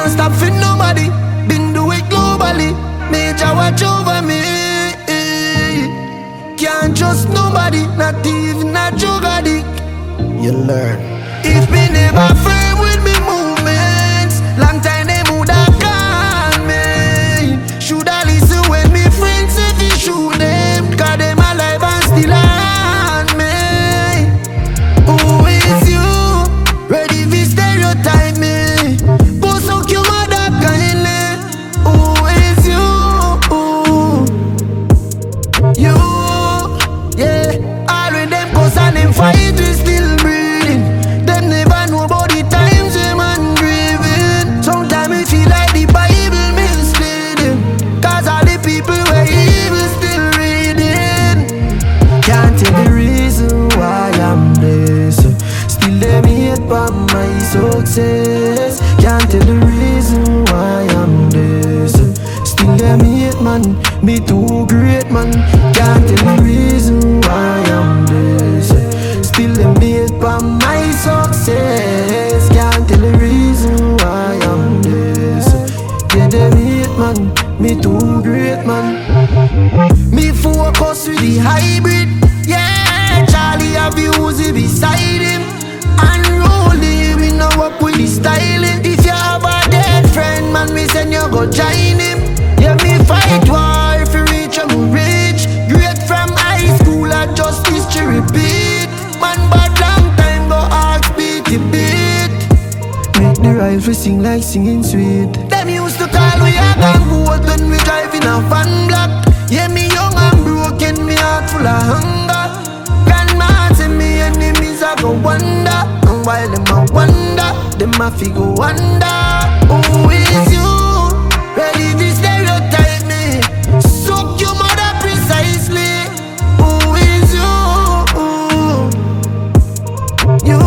don't stop for nobody. Been do it globally. Major watch over me. Can't trust nobody, not even a drug addict. You learn. If me never firm with me movements, long time they would have called me. Shoulda listen when me friends say fi shoot them, 'cause them alive and still on me. Who is you? Ready fi stereotype me? Go suck your mother kindly. Who is you? You, yeah. All with them cause and them fight we still breathing. Them never know about the times them man grieving. Sometimes it feel like the Bible misleading, 'cause all the people were evil still reading. Can't tell the reason why I'm this. Still let me hate for my success. Can't tell the reason why I'm this. Still let me hate man, me too great man. Can't tell the reason why I'm this. Still let me hate for my success. Can't tell the reason why I'm this. Yeah, them hate man, me too great man. Me focus with the hybrid. Yeah, Charlie have you Uzi beside him. Unruly, we know work with the styling. If you have a dead friend, man, me send you go join him. Yeah, me fight war if you reach, I'm rich. Great from high school, I just history repeat. Man, bad long time go ask beat the beat. Make the rifle sing like singing sweet. Them used to call we a gang goat when we drive in a fan block. Yeah, me young and broken, me heart full of hunger. Grandma say me enemies a go wonder, and while them a wonder, them a fi go wonder. Who is you? Ready to stereotype me? Suck your mother precisely. Who is you? You.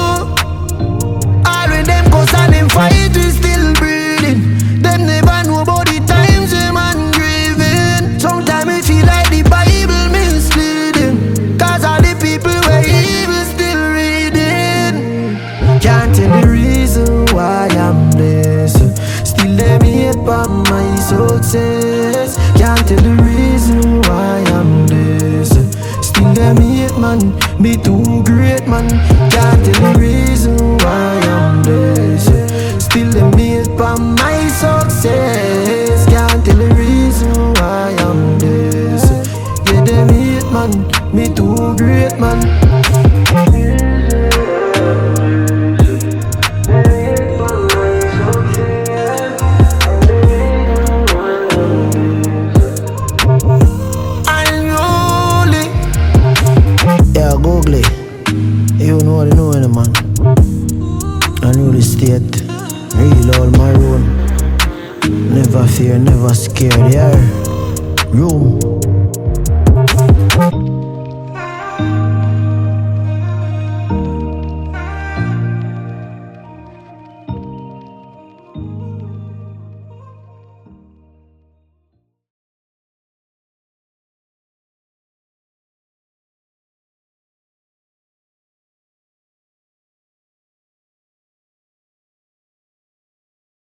All with them cause and them fight we still breathing. Them never know about the times them man grieving. Sometimes it feel like the Bible misleading, 'cause all the people were evil still reading. Can't tell the reason why I'm this. Still let me hate for my success. Can't tell the reason why I'm this. Still let me hate man, me too great man. Can't tell the reason why I'm this. Still let me hate for my success. Can't tell the reason why I'm this. Yeah, them hate man, me too great man. Yeah, Google it. You know the know man. I know the state. Real all my own. Never fear, never scared. Yeah. Room.